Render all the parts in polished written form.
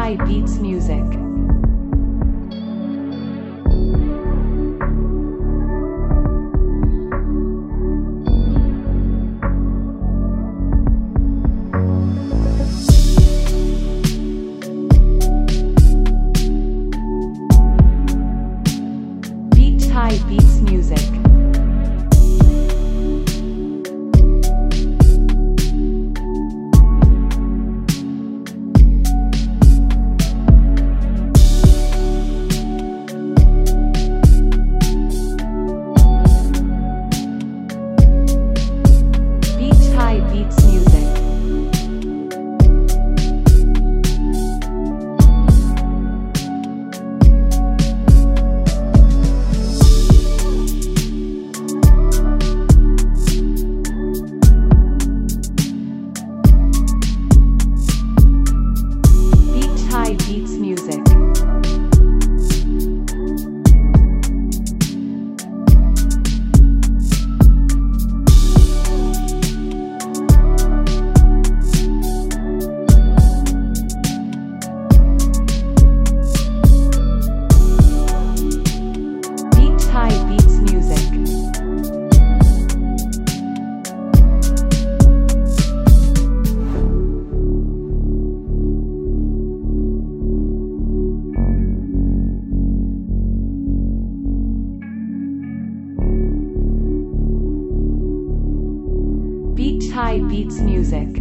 Thai Beats Music. Thai Beats Music. Thai Beats Music. Thai Beats Music. Thai Beats Music. Thai Beats Music.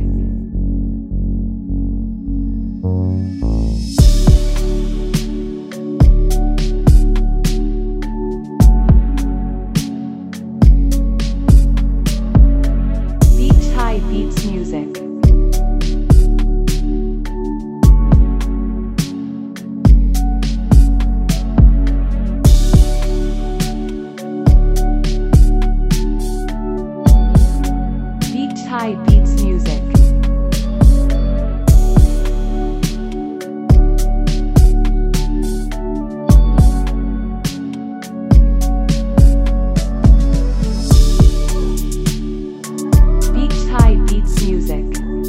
Thai Beats Music. Thai Beats Music. Thai Beats Music.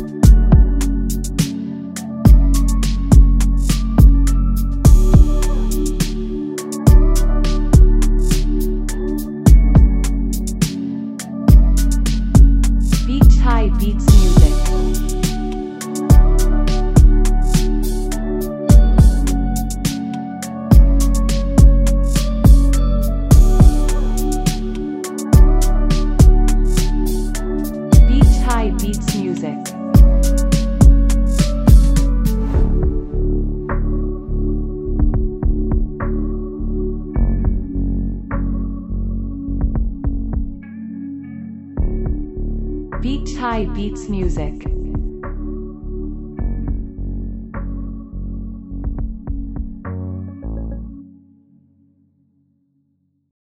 Thai Beats Music. Thai Beats Music. Thai Beats Music.